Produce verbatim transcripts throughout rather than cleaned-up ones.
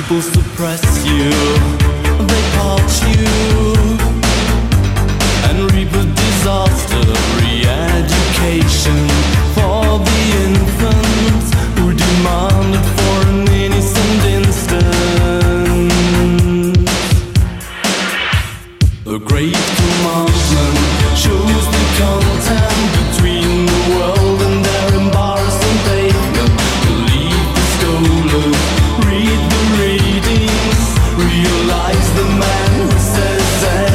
People suppress you, they part you, and reap a disaster. Re-education for the infants who demanded for an innocent instant. The great commandment shows the content between the world and their embarrassing pavement. Believe the stolen, read the readings, realize the man who says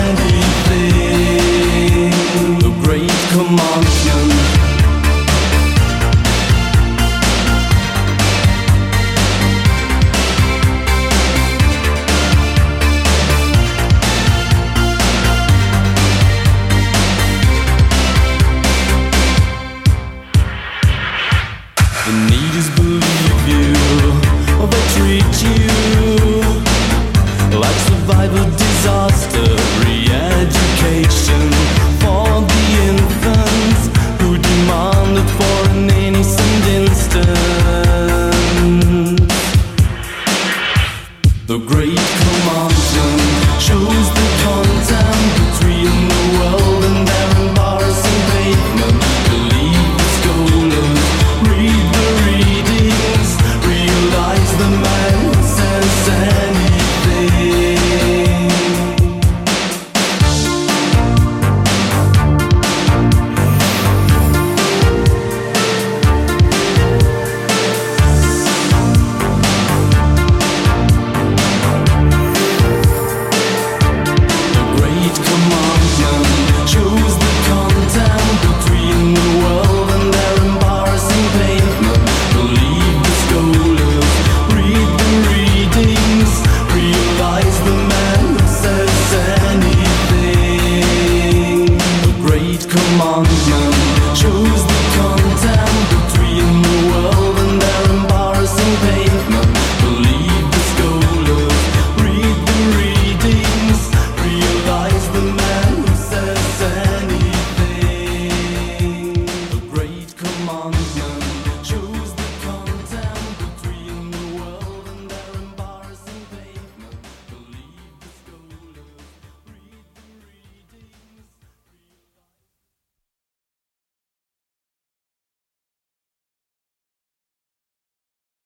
anything. The great commandment. The need is believe you, or they treat you